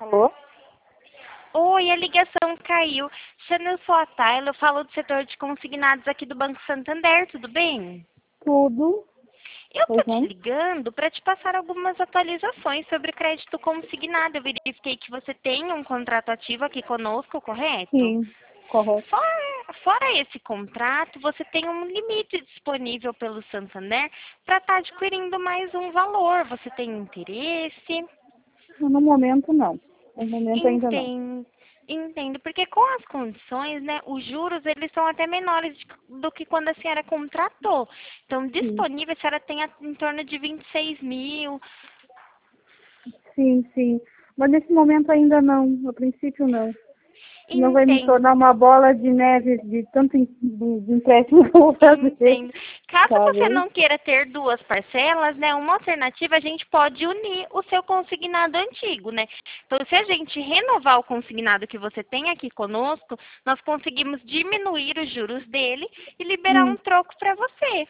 Alô? Oi, a ligação caiu. Eu sou a Tayla, eu falo do setor de consignados aqui do Banco Santander, tudo bem? Tudo. Eu tô Pois te não? ligando para te passar algumas atualizações sobre crédito consignado. Eu verifiquei que você tem um contrato ativo aqui conosco, correto? Sim, correto. Fora esse contrato, você tem um limite disponível pelo Santander para estar adquirindo mais um valor. Você tem interesse? No momento, não. No momento, ainda não. Entendo, porque com as condições, né, os juros, eles são até menores do que quando a senhora contratou. Então, Sim, disponível, a senhora tem em torno de 26 mil. sim, sim. Mas nesse momento ainda não. A princípio, não. Não vai me Entendo, tornar uma bola de neve de tanto de empréstimo que eu vou fazer. entendo. Caso Tá você bem? não queira ter duas parcelas, né, uma alternativa, a gente pode unir o seu consignado antigo, né? Então, se a gente renovar o consignado que você tem aqui conosco, nós conseguimos diminuir os juros dele e liberar Hum. um troco para você.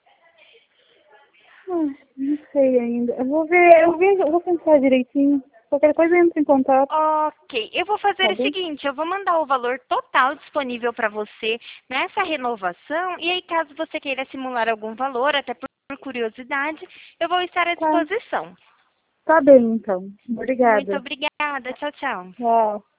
Não sei ainda. Eu vou ver, eu vou pensar direitinho. Qualquer coisa entra em contato. Ok, eu vou fazer Tá o bem? seguinte, eu vou mandar o valor total disponível para você nessa renovação e aí caso você queira simular algum valor, até por curiosidade, eu vou estar à Tá. disposição. Tá bem, então. Muito Obrigada. obrigada, tchau, tchau. Tchau.